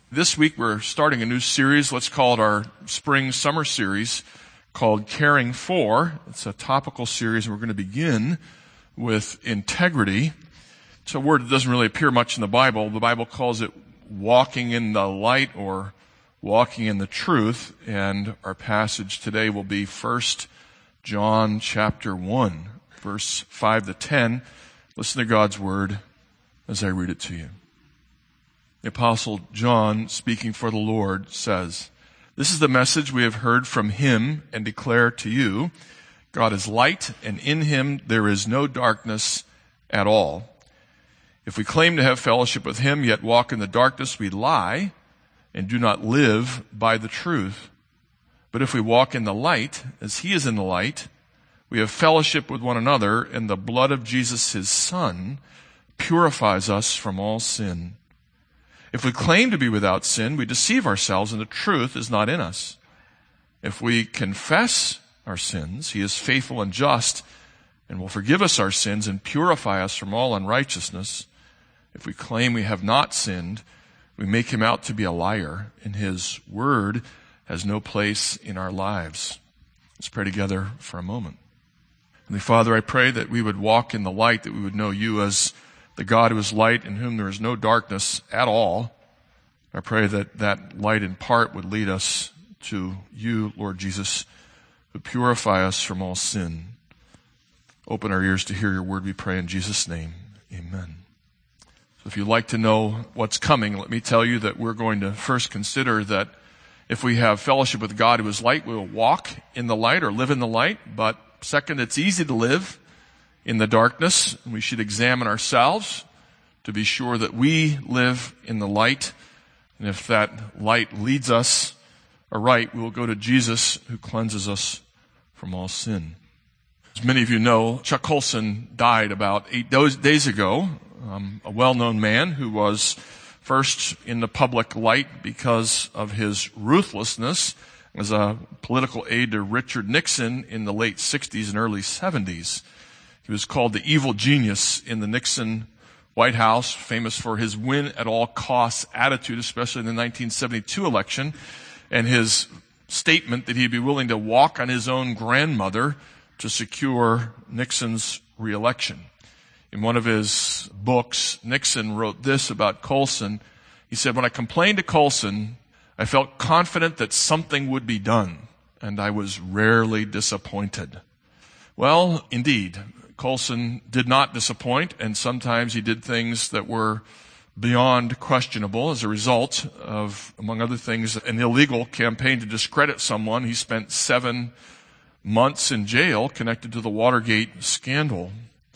This week we're starting a new series. Let's call it our spring-summer series called Caring For. It's a topical series, and we're going to begin with integrity. It's a word that doesn't really appear much in the Bible. The Bible calls it walking in the light or walking in the truth, and our passage today will be 1 John chapter 1, verse 5 to 10. Listen to God's word as I read it to you. The Apostle John, speaking for the Lord, says, "This is the message we have heard from him and declare to you. God is light, and in him there is no darkness at all. If we claim to have fellowship with him, yet walk in the darkness, we lie and do not live by the truth. But if we walk in the light, as he is in the light, we have fellowship with one another, and the blood of Jesus, his Son, purifies us from all sin. If we claim to be without sin, we deceive ourselves, and the truth is not in us. If we confess our sins, he is faithful and just and will forgive us our sins and purify us from all unrighteousness. If we claim we have not sinned, we make him out to be a liar, and his word has no place in our lives." Let's pray together for a moment. Heavenly Father, I pray that we would walk in the light, that we would know you as the God who is light, in whom there is no darkness at all. I pray that that light in part would lead us to you, Lord Jesus, who purify us from all sin. Open our ears to hear your word, we pray in Jesus' name. Amen. So if you'd like to know what's coming, let me tell you that we're going to first consider that if we have fellowship with God who is light, we will walk in the light or live in the light. But second, it's easy to live in the darkness. We should examine ourselves to be sure that we live in the light. And if that light leads us aright, we will go to Jesus, who cleanses us from all sin. As many of you know, Chuck Colson died about 8 days ago, a well-known man who was first in the public light because of his ruthlessness as a political aide to Richard Nixon in the late 60s and early 70s. He was called the evil genius in the Nixon White House, famous for his win-at-all-costs attitude, especially in the 1972 election, and his statement that he'd be willing to walk on his own grandmother to secure Nixon's reelection. In one of his books, Nixon wrote this about Colson. He said, "When I complained to Colson, I felt confident that something would be done, and I was rarely disappointed." Well, indeed, Colson did not disappoint, and sometimes he did things that were beyond questionable as a result of, among other things, an illegal campaign to discredit someone. He spent 7 months in jail connected to the Watergate scandal.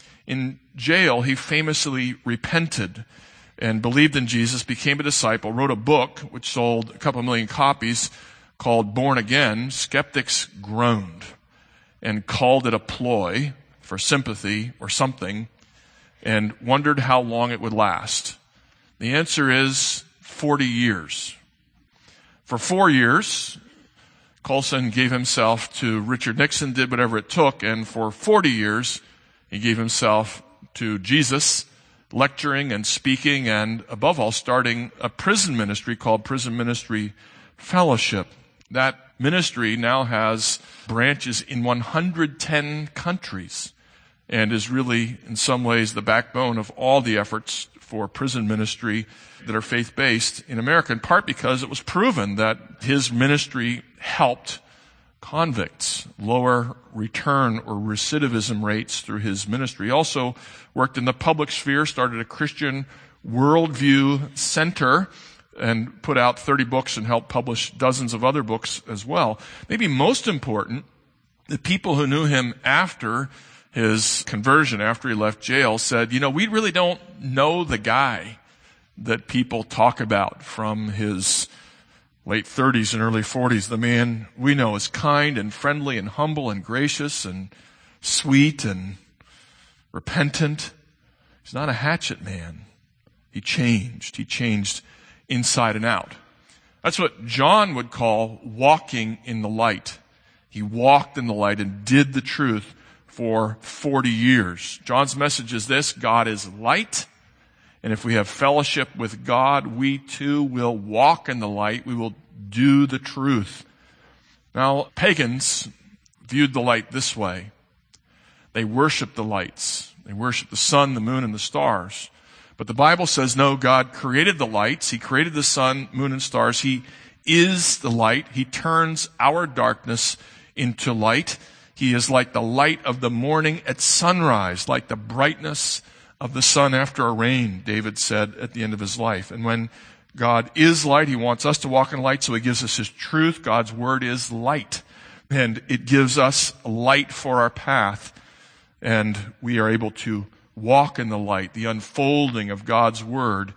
In jail, he famously repented and believed in Jesus, became a disciple, wrote a book which sold a couple million copies called Born Again. Skeptics groaned and called it a ploy for sympathy or something, and wondered how long it would last. The answer is 40 years. For 4 years, Colson gave himself to Richard Nixon, did whatever it took, and for 40 years, he gave himself to Jesus, lecturing and speaking, and above all, starting a prison ministry called Prison Ministry Fellowship. That ministry now has branches in 110 countries and is really, in some ways, the backbone of all the efforts for prison ministry that are faith-based in America, in part because it was proven that his ministry helped convicts lower return or recidivism rates through his ministry. He also worked in the public sphere, started a Christian Worldview Center, and put out 30 books and helped publish dozens of other books as well. Maybe most important, the people who knew him after his conversion, after he left jail, said, we really don't know the guy that people talk about from his late 30s and early 40s. The man we know is kind and friendly and humble and gracious and sweet and repentant. He's not a hatchet man. He changed. He changed inside and out. That's what John would call walking in the light. He walked in the light and did the truth for 40 years. John's message is this: God is light, And if we have fellowship with God, we too will walk in the light. We will do the truth. Now, pagans viewed the light this way. They worshiped the lights. They worshiped the sun, the moon, and the stars. But the Bible says, no, God created the lights. He created the sun, moon, and stars. He is the light. He turns our darkness into light. He is like the light of the morning at sunrise, like the brightness of the sun after a rain, David said at the end of his life. And when God is light, He wants us to walk in light, so He gives us His truth. God's Word is light, and it gives us light for our path, and we are able to walk in the light. The unfolding of God's Word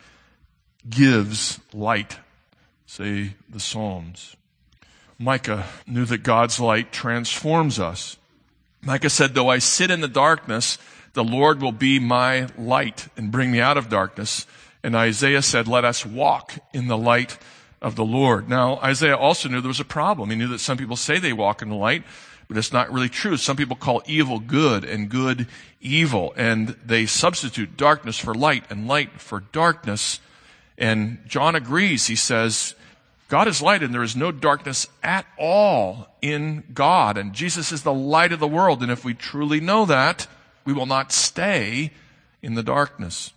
gives light, say the Psalms. Micah knew that God's light transforms us. Micah said, though I sit in the darkness, the Lord will be my light and bring me out of darkness. And Isaiah said, let us walk in the light of the Lord. Now, Isaiah also knew there was a problem. He knew that some people say they walk in the light, but it's not really true. Some people call evil good and good evil, and they substitute darkness for light and light for darkness. And John agrees. He says, God is light and there is no darkness at all in God. And Jesus is the light of the world. And if we truly know that, we will not stay in the darkness.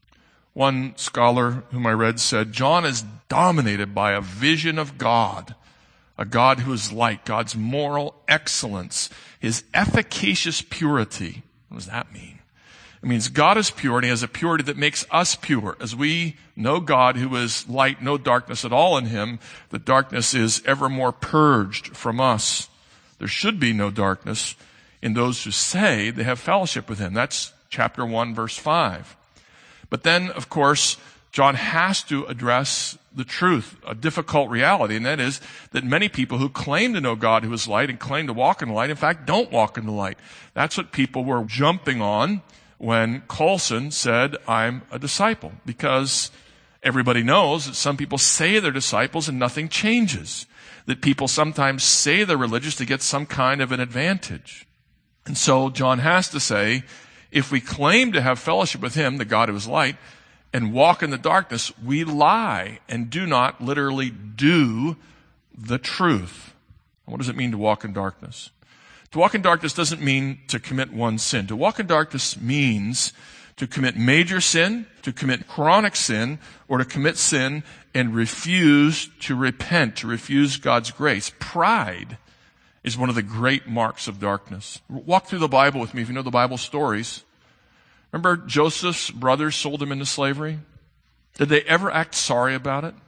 One scholar whom I read said, John is dominated by a vision of God, a God who is light, God's moral excellence, His efficacious purity. What does that mean? It means God is pure, and He has a purity that makes us pure. As we know God, who is light, no darkness at all in Him, the darkness is ever more purged from us. There should be no darkness in those who say they have fellowship with Him. That's chapter 1, verse 5. But then, of course, John has to address the truth, a difficult reality, and that is that many people who claim to know God who is light and claim to walk in the light, in fact, don't walk in the light. That's what people were jumping on when Colson said, I'm a disciple, because everybody knows that some people say they're disciples and nothing changes, that people sometimes say they're religious to get some kind of an advantage. And so John has to say, if we claim to have fellowship with Him, the God who is light, and walk in the darkness, we lie and do not literally do the truth. What does it mean to walk in darkness? To walk in darkness doesn't mean to commit one sin. To walk in darkness means to commit major sin, to commit chronic sin, or to commit sin and refuse to repent, to refuse God's grace. Pride is one of the great marks of darkness. Walk through the Bible with me if you know the Bible stories. Remember Joseph's brothers sold him into slavery? Did they ever act sorry about it?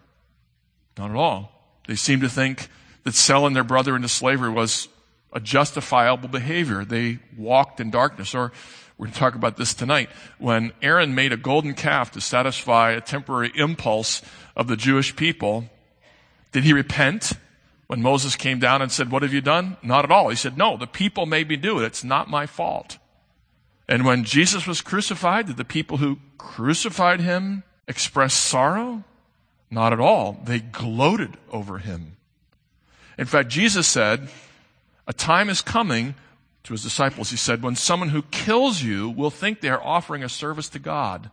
Not at all. They seemed to think that selling their brother into slavery was a justifiable behavior. They walked in darkness. Or we're going to talk about this tonight. When Aaron made a golden calf to satisfy a temporary impulse of the Jewish people, did he repent? When Moses came down and said, what have you done? Not at all. He said, no, the people made me do it. It's not my fault. And when Jesus was crucified, did the people who crucified Him express sorrow? Not at all. They gloated over Him. In fact, Jesus said, a time is coming to His disciples. He said, when someone who kills you will think they are offering a service to God.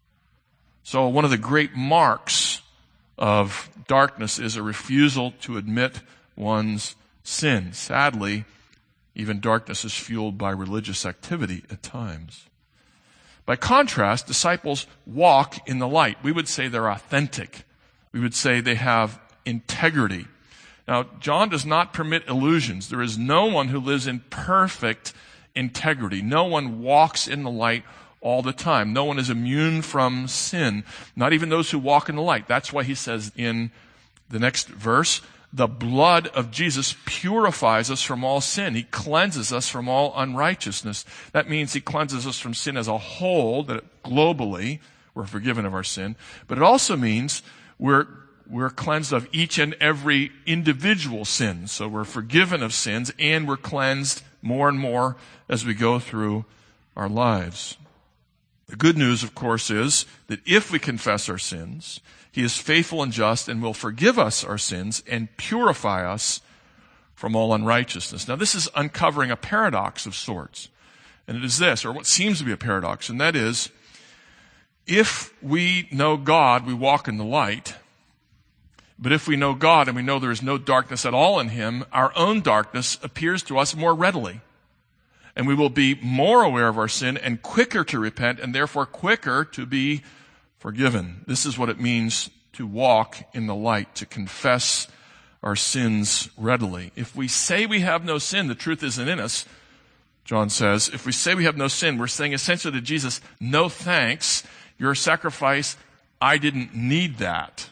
So one of the great marks of darkness is a refusal to admit one's sin. Sadly, even darkness is fueled by religious activity at times. By contrast, disciples walk in the light. We would say they're authentic. We would say they have integrity. Now, John does not permit illusions. There is no one who lives in perfect integrity. No one walks in the light all the time. No one is immune from sin, not even those who walk in the light. That's why he says in the next verse, the blood of Jesus purifies us from all sin. He cleanses us from all unrighteousness. That means He cleanses us from sin as a whole, that globally we're forgiven of our sin. But it also means we're cleansed of each and every individual sin. So we're forgiven of sins and we're cleansed more and more as we go through our lives. The good news, of course, is that if we confess our sins, He is faithful and just and will forgive us our sins and purify us from all unrighteousness. Now, this is uncovering a paradox of sorts. And it is this, or what seems to be a paradox, and that is, If we know God, we walk in the light. But if we know God and we know there is no darkness at all in him, our own darkness appears to us more readily. And we will be more aware of our sin and quicker to repent and therefore quicker to be forgiven. This is what it means to walk in the light, to confess our sins readily. If we say we have no sin, the truth isn't in us, John says. If we say we have no sin, we're saying essentially to Jesus, no thanks, your sacrifice, I didn't need that.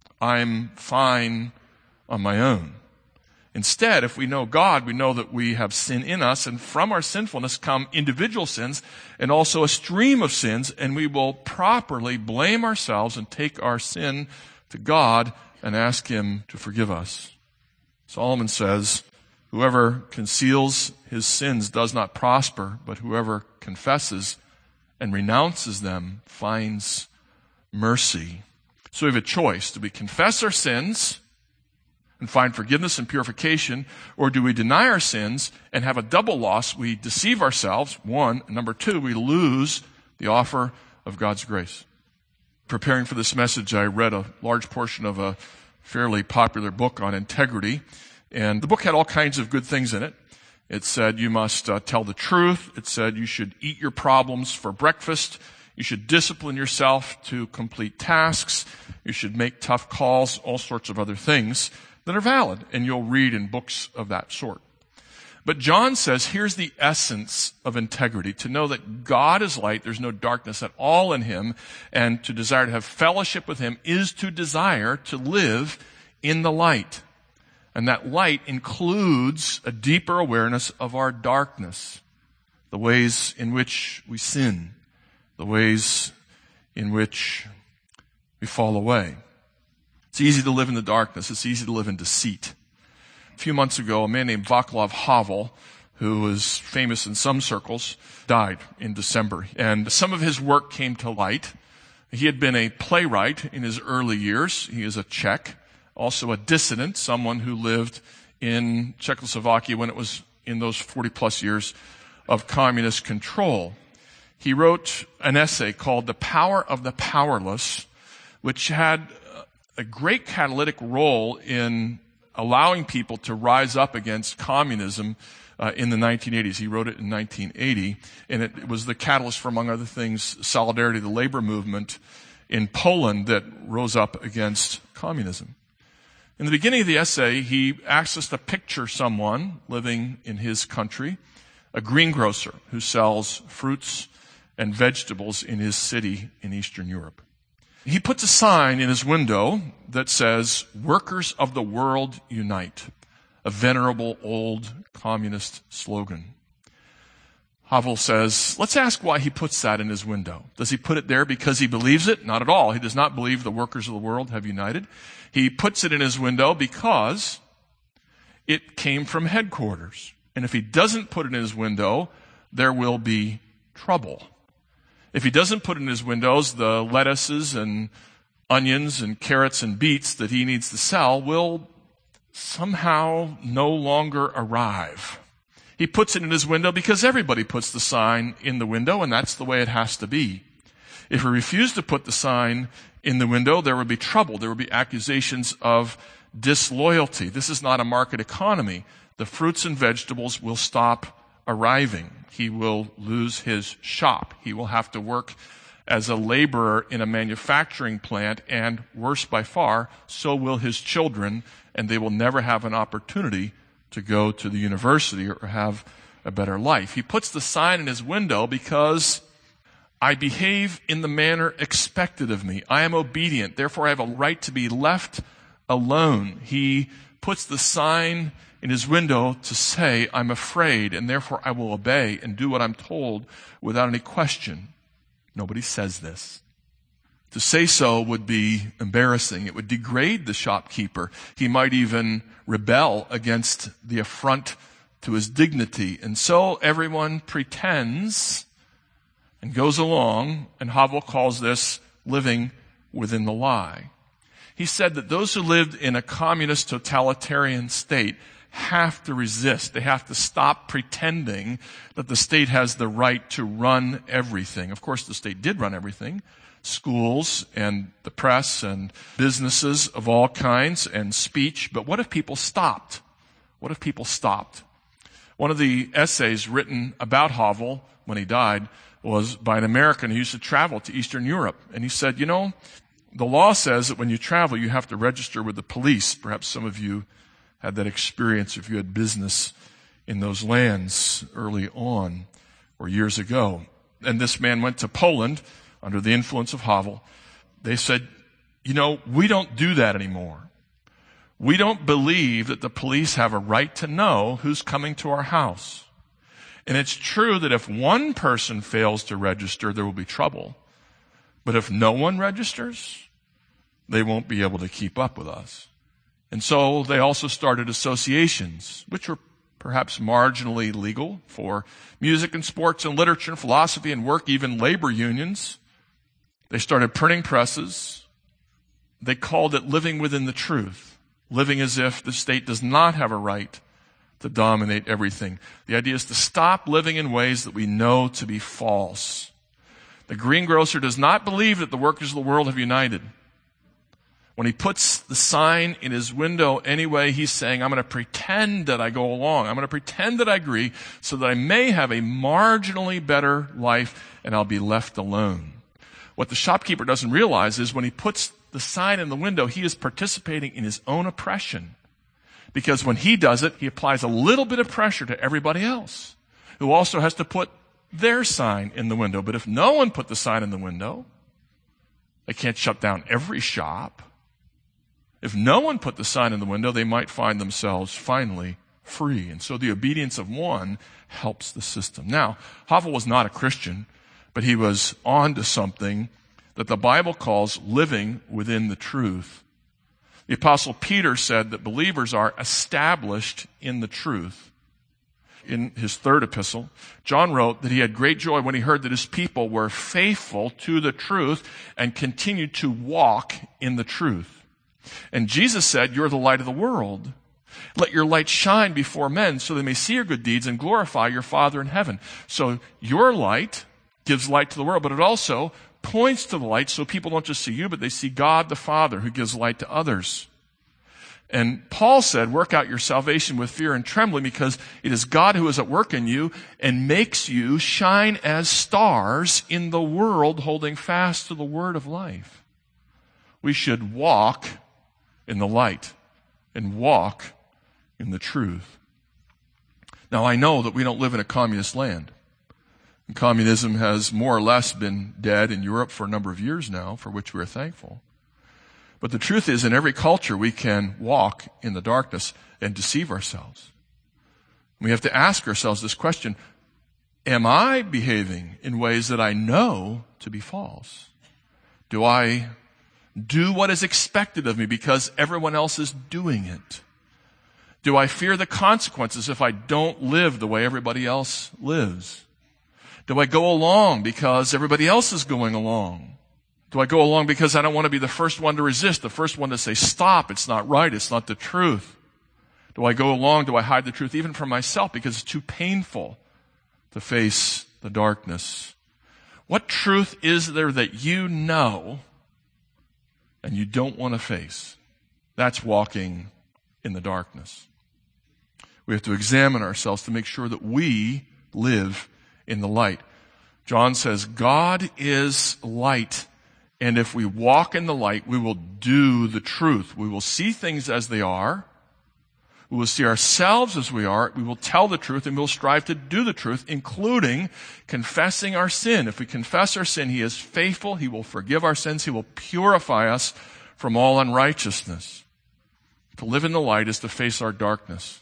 I'm fine on my own. Instead, if we know God, we know that we have sin in us, and from our sinfulness come individual sins and also a stream of sins, and we will properly blame ourselves and take our sin to God and ask him to forgive us. Solomon says, whoever conceals his sins does not prosper, but whoever confesses and renounces them finds mercy. So we have a choice. Do we confess our sins and find forgiveness and purification, or do we deny our sins and have a double loss? We deceive ourselves, one, and number two, we lose the offer of God's grace. Preparing for this message, I read a large portion of a fairly popular book on integrity, and the book had all kinds of good things in it. It said you must tell the truth. It said you should eat your problems for breakfast. You should discipline yourself to complete tasks. You should make tough calls, all sorts of other things that are valid, and you'll read in books of that sort. But John says, here's the essence of integrity, to know that God is light, there's no darkness at all in him, and to desire to have fellowship with him is to desire to live in the light. And that light includes a deeper awareness of our darkness, the ways in which we sin, the ways in which we fall away. It's easy to live in the darkness. It's easy to live in deceit. A few months ago, a man named Václav Havel, who was famous in some circles, died in December. And some of his work came to light. He had been a playwright in his early years. He is a Czech, also a dissident, someone who lived in Czechoslovakia when it was in those 40-plus years of communist control. He wrote an essay called The Power of the Powerless, which had a great catalytic role in allowing people to rise up against communism in the 1980s. He wrote it in 1980, and it was the catalyst for, among other things, Solidarity, the labor movement in Poland that rose up against communism. In the beginning of the essay, he asks us to picture someone living in his country, a greengrocer who sells fruits and vegetables in his city in Eastern Europe. He puts a sign in his window that says, "Workers of the world unite," a venerable old communist slogan. Havel says, let's ask why he puts that in his window. Does he put it there because he believes it? Not at all. He does not believe the workers of the world have united. He puts it in his window because it came from headquarters. And if he doesn't put it in his window, there will be trouble. If he doesn't put in his windows, the lettuces and onions and carrots and beets that he needs to sell will somehow no longer arrive. He puts it in his window because everybody puts the sign in the window, and that's the way it has to be. If he refused to put the sign in the window, there would be trouble. There would be accusations of disloyalty. This is not a market economy. The fruits and vegetables will stop arriving. He will lose his shop. He will have to work as a laborer in a manufacturing plant, and worse by far, so will his children, and they will never have an opportunity to go to the university or have a better life. He puts the sign in his window because I behave in the manner expected of me. I am obedient. Therefore, I have a right to be left alone. He puts the sign in his window to say, I'm afraid, and therefore I will obey and do what I'm told without any question. Nobody says this. To say so would be embarrassing. It would degrade the shopkeeper. He might even rebel against the affront to his dignity. And so everyone pretends and goes along, and Havel calls this living within the lie. He said that those who lived in a communist totalitarian state have to resist. They have to stop pretending that the state has the right to run everything. Of course, the state did run everything. schools and the press and businesses of all kinds and speech. But what if people stopped? What if people stopped? One of the essays written about Havel when he died was by an American who used to travel to Eastern Europe. And he said, the law says that when you travel, you have to register with the police. Perhaps some of you had that experience if you had business in those lands early on or years ago. And this man went to Poland under the influence of Havel. They said, we don't do that anymore. We don't believe that the police have a right to know who's coming to our house. And it's true that if one person fails to register, there will be trouble. But if no one registers, they won't be able to keep up with us. And so they also started associations, which were perhaps marginally legal for music and sports and literature and philosophy and work, even labor unions. They started printing presses. They called it living within the truth, living as if the state does not have a right to dominate everything. The idea is to stop living in ways that we know to be false. The greengrocer does not believe that the workers of the world have united. When he puts the sign in his window anyway, he's saying, I'm going to pretend that I go along. I'm going to pretend that I agree so that I may have a marginally better life and I'll be left alone. What the shopkeeper doesn't realize is when he puts the sign in the window, he is participating in his own oppression. Because when he does it, he applies a little bit of pressure to everybody else who also has to put their sign in the window. But if no one put the sign in the window, they can't shut down every shop. If no one put the sign in the window, they might find themselves finally free. And so the obedience of one helps the system. Now, Havel was not a Christian, but he was on to something that the Bible calls living within the truth. The Apostle Peter said that believers are established in the truth. In his third epistle, John wrote that he had great joy when he heard that his people were faithful to the truth and continued to walk in the truth. And Jesus said, you're the light of the world. Let your light shine before men so they may see your good deeds and glorify your Father in heaven. So your light gives light to the world, but it also points to the light so people don't just see you, but they see God the Father who gives light to others. And Paul said, work out your salvation with fear and trembling because it is God who is at work in you and makes you shine as stars in the world, holding fast to the word of life. We should walk in the light and walk in the truth. Now, I know that we don't live in a communist land. And communism has more or less been dead in Europe for a number of years now, for which we are thankful. But the truth is, in every culture, we can walk in the darkness and deceive ourselves. We have to ask ourselves this question, am I behaving in ways that I know to be false? Do I do what is expected of me because everyone else is doing it? Do I fear the consequences if I don't live the way everybody else lives? Do I go along because everybody else is going along? Do I go along because I don't want to be the first one to resist, the first one to say, stop, it's not right, it's not the truth? Do I go along, do I hide the truth even from myself because it's too painful to face the darkness? What truth is there that you know and you don't want to face? That's walking in the darkness. We have to examine ourselves to make sure that we live in the light. John says, God is light, and if we walk in the light, we will do the truth. We will see things as they are. We will see ourselves as we are. We will tell the truth, and we will strive to do the truth, including confessing our sin. If we confess our sin, He is faithful. He will forgive our sins. He will purify us from all unrighteousness. To live in the light is to face our darkness.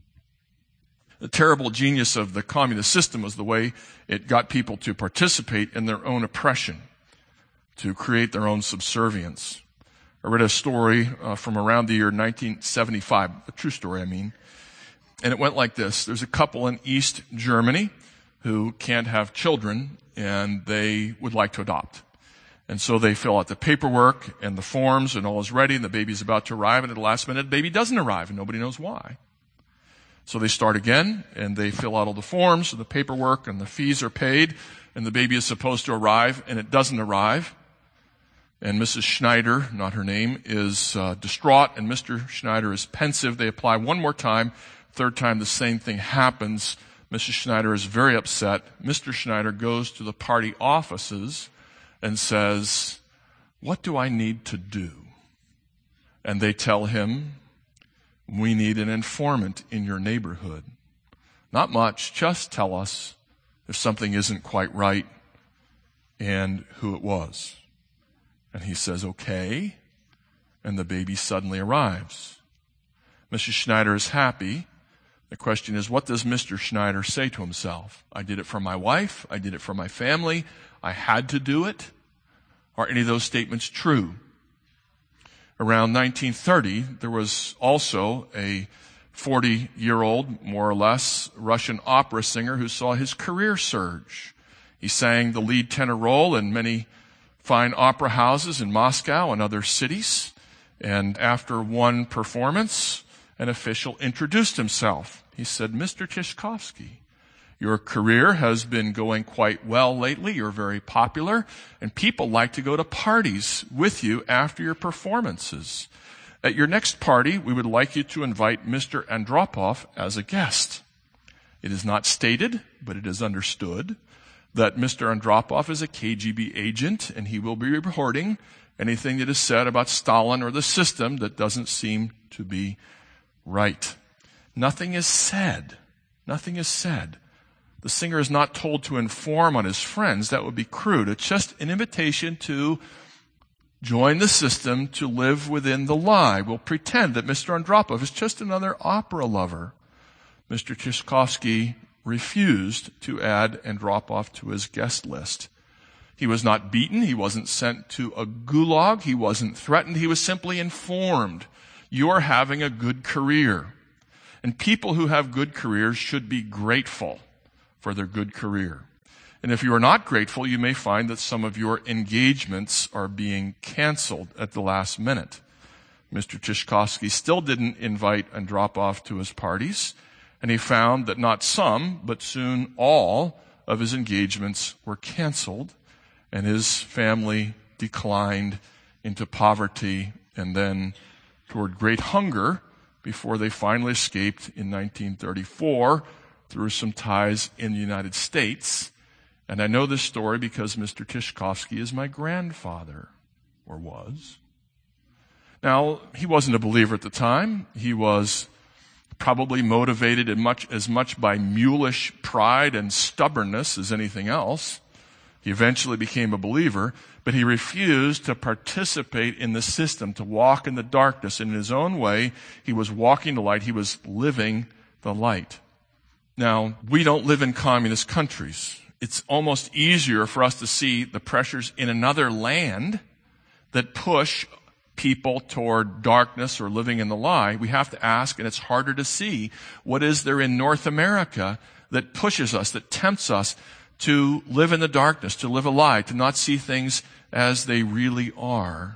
The terrible genius of the communist system was the way it got people to participate in their own oppression, to create their own subservience. I read a story from around the year 1975, a true story, and it went like this. There's a couple in East Germany who can't have children, and they would like to adopt. And so they fill out the paperwork and the forms, and all is ready, and the baby's about to arrive, and at the last minute, the baby doesn't arrive, and nobody knows why. So they start again, and they fill out all the forms, and the paperwork, and the fees are paid, and the baby is supposed to arrive, and it doesn't arrive. And Mrs. Schneider, not her name, is distraught, and Mr. Schneider is pensive. They apply one more time. Third time, the same thing happens. Mrs. Schneider is very upset. Mr. Schneider goes to the party offices and says, "What do I need to do?" And they tell him, "We need an informant in your neighborhood. Not much, just tell us if something isn't quite right and who it was." And he says, "Okay." And the baby suddenly arrives. Mrs. Schneider is happy. The question is, what does Mr. Schneider say to himself? I did it for my wife. I did it for my family. I had to do it. Are any of those statements true? Around 1930, there was also a 40-year-old, more or less, Russian opera singer who saw his career surge. He sang the lead tenor role in many fine opera houses in Moscow and other cities. And after one performance, an official introduced himself. He said, "Mr. Tchaikovsky, your career has been going quite well lately. You're very popular, and people like to go to parties with you after your performances. At your next party, we would like you to invite Mr. Andropov as a guest." It is not stated, but it is understood that Mr. Andropov is a KGB agent, and he will be reporting anything that is said about Stalin or the system that doesn't seem to be right. Nothing is said. Nothing is said. The singer is not told to inform on his friends. That would be crude. It's just an invitation to join the system, to live within the lie. We'll pretend that Mr. Andropov is just another opera lover. Mr. Tchaikovsky refused to add Andropov to his guest list. He was not beaten. He wasn't sent to a gulag. He wasn't threatened. He was simply informed, "You're having a good career." And people who have good careers should be grateful for their good career. And if you are not grateful, you may find that some of your engagements are being canceled at the last minute. Mr. Tchaikovsky still didn't invite Andropov to his parties, and he found that not some, but soon all of his engagements were canceled, and his family declined into poverty and then toward great hunger before they finally escaped in 1934 through some ties in the United States. And I know this story because Mr. Tchaikovsky is my grandfather, or was. Now, he wasn't a believer at the time. He was probably motivated as much by mulish pride and stubbornness as anything else. He eventually became a believer, but he refused to participate in the system, to walk in the darkness. In his own way, he was walking the light. He was living the light. Now, we don't live in communist countries. It's almost easier for us to see the pressures in another land that push people toward darkness or living in the lie. We have to ask, and it's harder to see, what is there in North America that pushes us, that tempts us to live in the darkness, to live a lie, to not see things as they really are.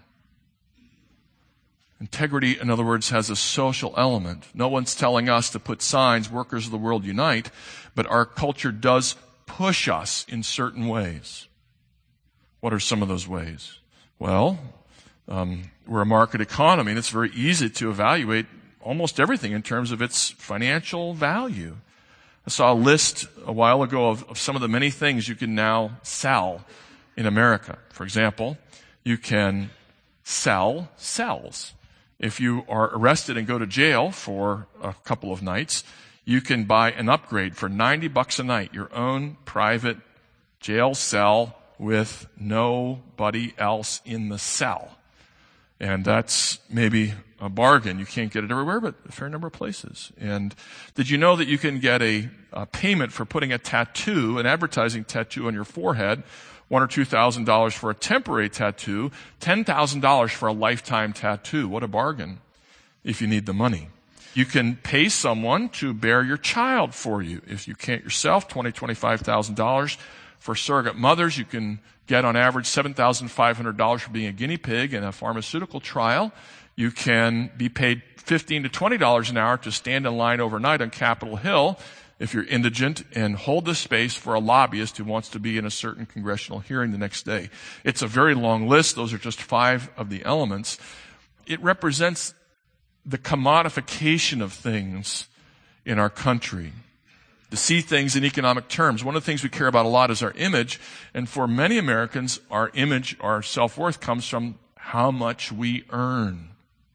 Integrity, in other words, has a social element. No one's telling us to put signs, "Workers of the world unite," but our culture does push us in certain ways. What are some of those ways? Well, we're a market economy, and it's very easy to evaluate almost everything in terms of its financial value. I saw a list a while ago of some of the many things you can now sell in America. For example, you can sell cells. If you are arrested and go to jail for a couple of nights, you can buy an upgrade for $90 a night, your own private jail cell with nobody else in the cell. And that's maybe a bargain. You can't get it everywhere, but a fair number of places. And did you know that you can get a payment for putting a tattoo, an advertising tattoo on your forehead, $1,000 or $2,000 for a temporary tattoo, $10,000 for a lifetime tattoo? What a bargain if you need the money. You can pay someone to bear your child for you. If you can't yourself, $20,000, $25,000. For surrogate mothers, you can get on average $7,500 for being a guinea pig in a pharmaceutical trial. You can be paid $15 to $20 an hour to stand in line overnight on Capitol Hill if you're indigent, and hold the space for a lobbyist who wants to be in a certain congressional hearing the next day. It's a very long list. Those are just 5 of the elements. It represents the commodification of things in our country. To see things in economic terms. One of the things we care about a lot is our image. And for many Americans, our image, our self-worth comes from how much we earn.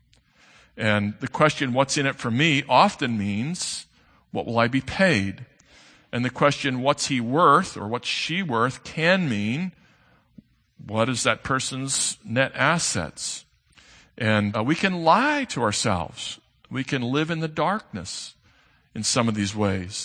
And the question, what's in it for me, often means, what will I be paid? And the question, what's he worth or what's she worth, can mean, what is that person's net assets? And we can lie to ourselves. We can live in the darkness in some of these ways.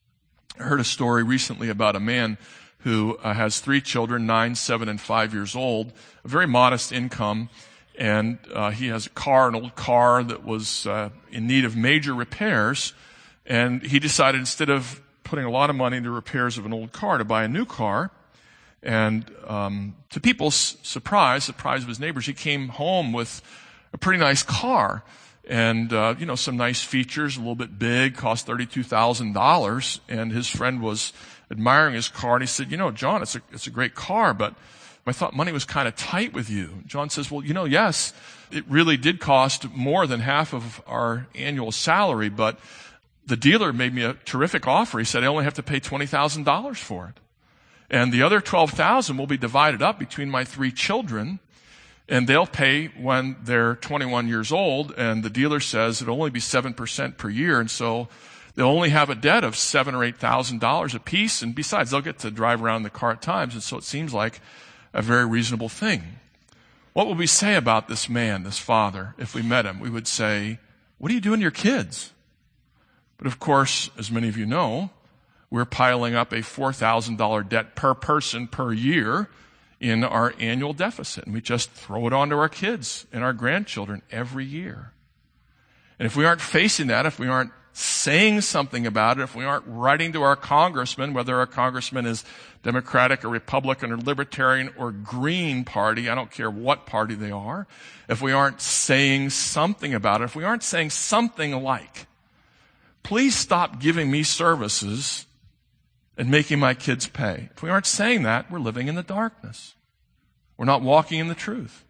I heard a story recently about a man who has 3 children, 9, 7, and 5 years old, a very modest income, and he has a car, an old car that was in need of major repairs, and he decided instead of putting a lot of money into repairs of an old car to buy a new car. And to people's surprise of his neighbors, he came home with a pretty nice car. And, some nice features, a little bit big, cost $32,000. And his friend was admiring his car. And he said, John, it's a great car, but I thought money was kind of tight with you. John says, well, yes, it really did cost more than half of our annual salary, but the dealer made me a terrific offer. He said, I only have to pay $20,000 for it. And the other $12,000 will be divided up between my 3 children. And they'll pay when they're 21 years old, and the dealer says it'll only be 7% per year, and so they'll only have a debt of $7,000 or $8,000 apiece, and besides, they'll get to drive around in the car at times, and so it seems like a very reasonable thing. What would we say about this man, this father, if we met him? We would say, what are you doing to your kids? But of course, as many of you know, we're piling up a $4,000 debt per person per year in our annual deficit. And we just throw it on to our kids and our grandchildren every year. And if we aren't facing that, if we aren't saying something about it, if we aren't writing to our congressman, whether our congressman is Democratic or Republican or Libertarian or Green Party, I don't care what party they are, if we aren't saying something about it, if we aren't saying something like, please stop giving me services and making my kids pay. If we aren't saying that, we're living in the darkness. We're not walking in the truth.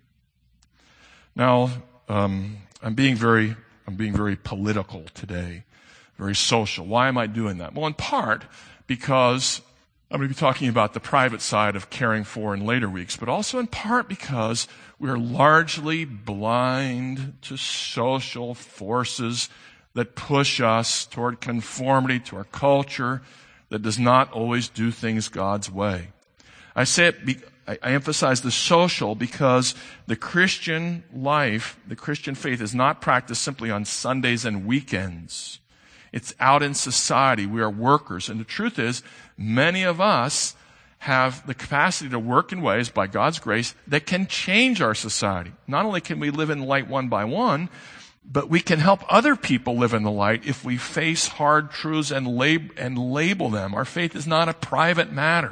Now, I'm being very political today, very social. Why am I doing that? Well, in part because I'm going to be talking about the private side of caring for in later weeks, but also in part because we are largely blind to social forces that push us toward conformity to our culture, that does not always do things God's way. I emphasize the social because the Christian life, the Christian faith is not practiced simply on Sundays and weekends. It's out in society. We are workers. And the truth is, many of us have the capacity to work in ways, by God's grace, that can change our society. Not only can we live in light one by one, but we can help other people live in the light if we face hard truths and label them. Our faith is not a private matter.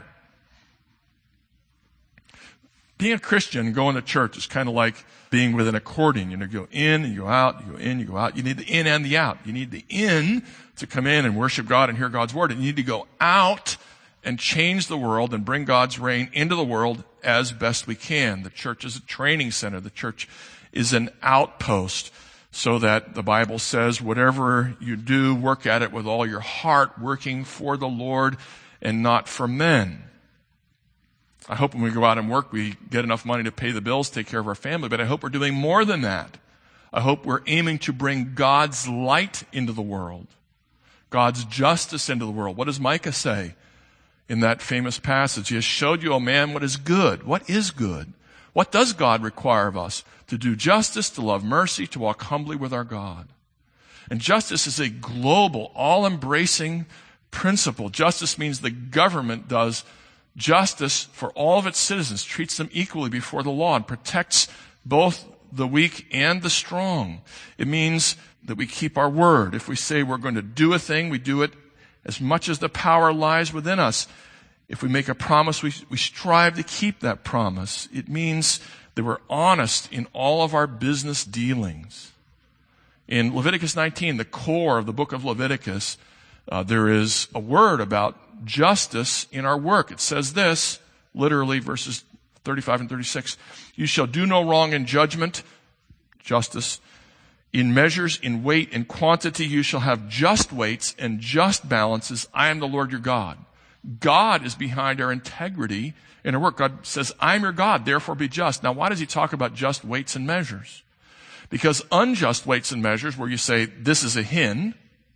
Being a Christian, going to church is kind of like being with an accordion. You go in and you go out, you go in, you go out. You need the in and the out. You need the in to come in and worship God and hear God's word. And you need to go out and change the world and bring God's reign into the world as best we can. The church is a training center. The church is an outpost, so that the Bible says, whatever you do, work at it with all your heart, working for the Lord and not for men. I hope when we go out and work, we get enough money to pay the bills, take care of our family, but I hope we're doing more than that. I hope we're aiming to bring God's light into the world, God's justice into the world. What does Micah say in that famous passage? He has showed you, O man, what is good. What is good? What does God require of us? To do justice, to love mercy, to walk humbly with our God. And justice is a global, all-embracing principle. Justice means the government does justice for all of its citizens, treats them equally before the law, and protects both the weak and the strong. It means that we keep our word. If we say we're going to do a thing, we do it as much as the power lies within us. If we make a promise, we strive to keep that promise. It means that we're honest in all of our business dealings. In Leviticus 19, the core of the book of Leviticus, There is a word about justice in our work. It says this, literally, verses 35 and 36. You shall do no wrong in judgment, justice. In measures, in weight, in quantity, you shall have just weights and just balances. I am the Lord your God. God is behind our integrity in our work. God says, I'm your God, therefore be just. Now, why does he talk about just weights and measures? Because unjust weights and measures, where you say, this is a hin,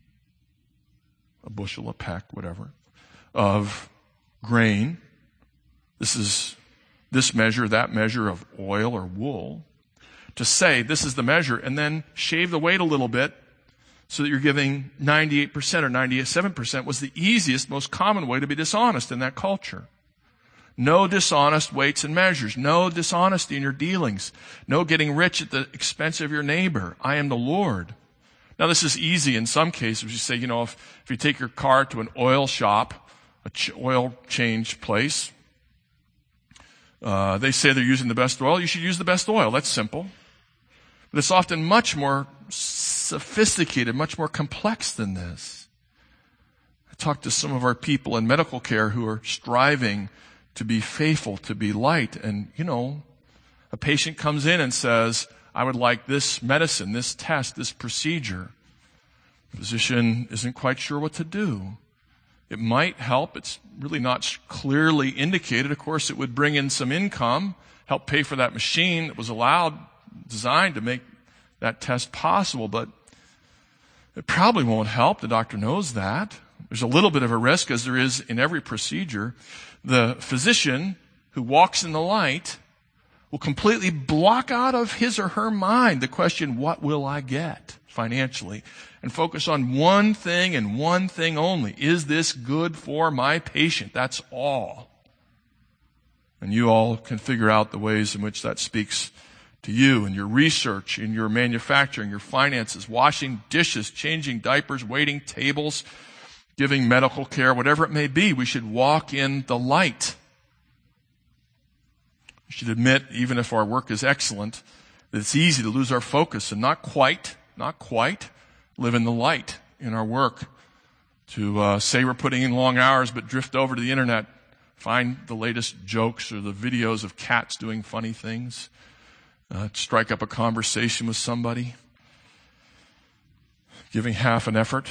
a bushel, a peck, whatever, of grain. This is this measure, that measure of oil or wool. To say, this is the measure, and then shave the weight a little bit so that you're giving 98% or 97% was the easiest, most common way to be dishonest in that culture. No dishonest weights and measures. No dishonesty in your dealings. No getting rich at the expense of your neighbor. I am the Lord. Now, this is easy in some cases. You say, if you take your car to an oil shop, oil change place, they say they're using the best oil. You should use the best oil. That's simple. But it's often much more sophisticated, much more complex than this. I talked to some of our people in medical care who are striving to be faithful, to be light. And, a patient comes in and says, I would like this medicine, this test, this procedure. The physician isn't quite sure what to do. It might help. It's really not clearly indicated. Of course, it would bring in some income, help pay for that machine that was designed to make that test possible, but it probably won't help. The doctor knows that. There's a little bit of a risk, as there is in every procedure. The physician who walks in the light will completely block out of his or her mind the question, what will I get financially? And focus on one thing and one thing only. Is this good for my patient? That's all. And you all can figure out the ways in which that speaks to you in your research, in your manufacturing, your finances, washing dishes, changing diapers, waiting tables, giving medical care, whatever it may be. We should walk in the light. We should admit, even if our work is excellent, that it's easy to lose our focus and not quite live in the light in our work. To say we're putting in long hours but drift over to the internet, find the latest jokes or the videos of cats doing funny things. Strike up a conversation with somebody, giving half an effort.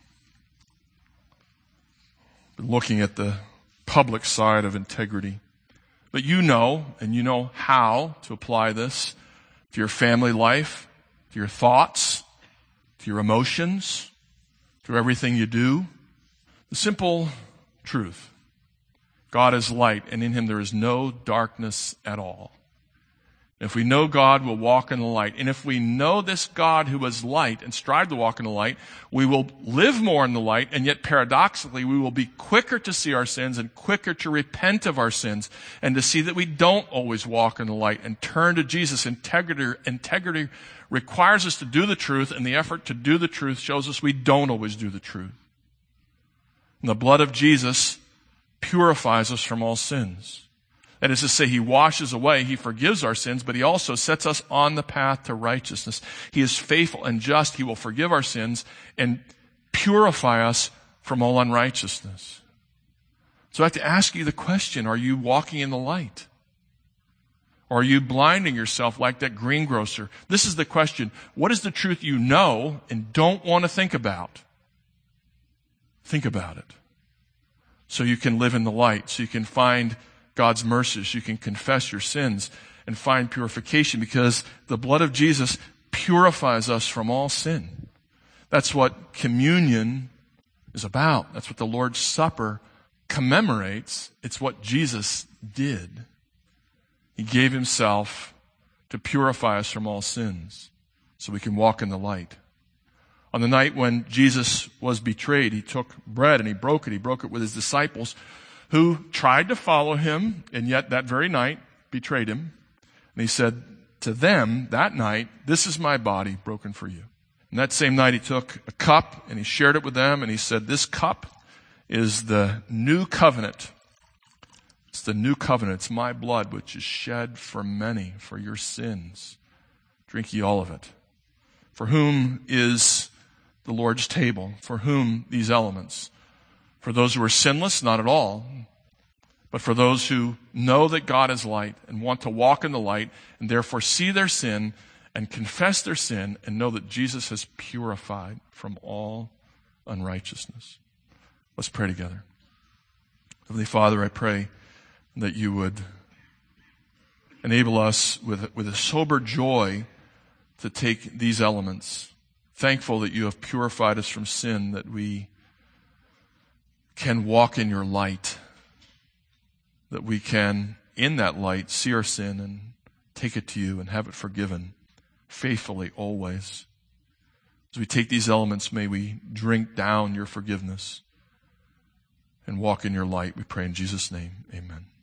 Looking at the public side of integrity. But you know how to apply this to your family life, to your thoughts, to your emotions, to everything you do. The simple truth. God is light, and in him there is no darkness at all. If we know God, we'll walk in the light. And if we know this God who is light and strive to walk in the light, we will live more in the light, and yet paradoxically, we will be quicker to see our sins and quicker to repent of our sins and to see that we don't always walk in the light and turn to Jesus. Integrity requires us to do the truth, and the effort to do the truth shows us we don't always do the truth. And the blood of Jesus purifies us from all sins. That is to say, he washes away, he forgives our sins, but he also sets us on the path to righteousness. He is faithful and just. He will forgive our sins and purify us from all unrighteousness. So I have to ask you the question, are you walking in the light? Or are you blinding yourself like that greengrocer? This is the question. What is the truth you know and don't want to think about? Think about it. So you can live in the light, so you can find God's mercies. You can confess your sins and find purification, because the blood of Jesus purifies us from all sin. That's what communion is about. That's what the Lord's Supper commemorates. It's what Jesus did. He gave himself to purify us from all sins so we can walk in the light. On the night when Jesus was betrayed, he took bread and he broke it. He broke it with his disciples, who tried to follow him, and yet that very night betrayed him. And he said to them that night, this is my body broken for you. And that same night he took a cup and he shared it with them, and he said, this cup is the new covenant. It's the new covenant. It's my blood, which is shed for many, for your sins. Drink ye all of it. For whom is the Lord's table. For whom these elements? For those who are sinless? Not at all. But for those who know that God is light and want to walk in the light and therefore see their sin and confess their sin and know that Jesus has purified from all unrighteousness. Let's pray together. Heavenly Father, I pray that you would enable us with a sober joy to take these elements, thankful that you have purified us from sin, that we can walk in your light, that we can, in that light, see our sin and take it to you and have it forgiven faithfully always. As we take these elements, may we drink down your forgiveness and walk in your light. We pray in Jesus' name. Amen.